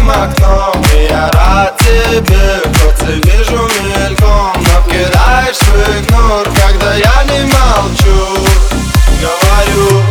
открытым окном. И я рад тебе, хоть и вижу мельком, но кидаешь в игнор, когда я не молчу. Говорю,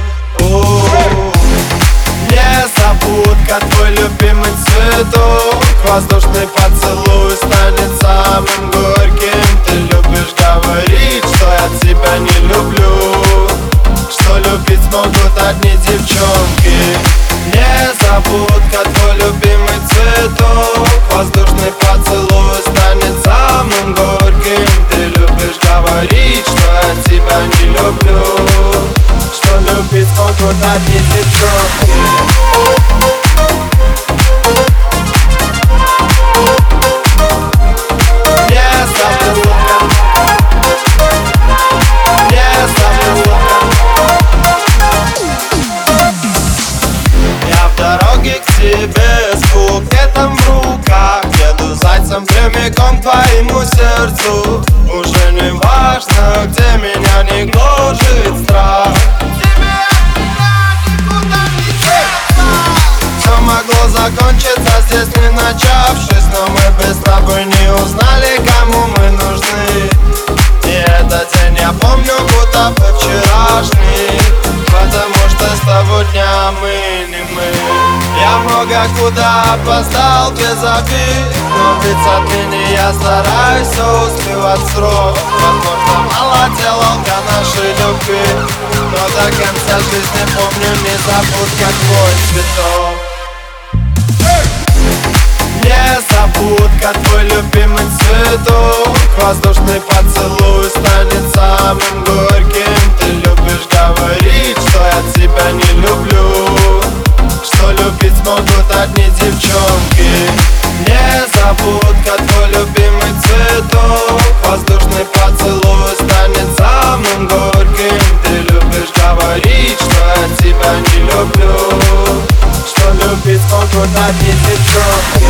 незабудка, твой любимый цветок. Воздушный поцелуй станет самым горьким. Ты любишь говорить, что я тебя не люблю, что любить смогут одни девчонки. Незабудка, твой любимый цветок. Воздушный поцелуй станет самым горьким. Ты любишь говорить, что я тебя не люблю, что любить смогут одни девчонки. Тебе с букетом в руках, еду зайцем прямиком к твоему сердцу. Уже не важно, где меня не гложет страх. Тебе никуда не деться. Все могло закончиться здесь, не начавшись, но мы бы с тобой не узнали, кому мы нужны. И этот день я помню, будто бы вчерашний, потому что с того дня мы не мы. Я много куда опоздал без обид, но ведь отныне я стараюсь все успевать в срок. Возможно, мало делал для нашей любви, но до конца жизни помню незабудка твой цветок. Незабудка, твой любимый цветок. Воздушный поцелуй станет самым горьким. Ты любишь говорить, что я тебя не люблю, что любить смогут одни девчонки. Незабудка, твой любимый цветок. Воздушный поцелуй станет самым горьким. Ты любишь говорить, что я тебя не люблю, что любить смогут одни девчонки.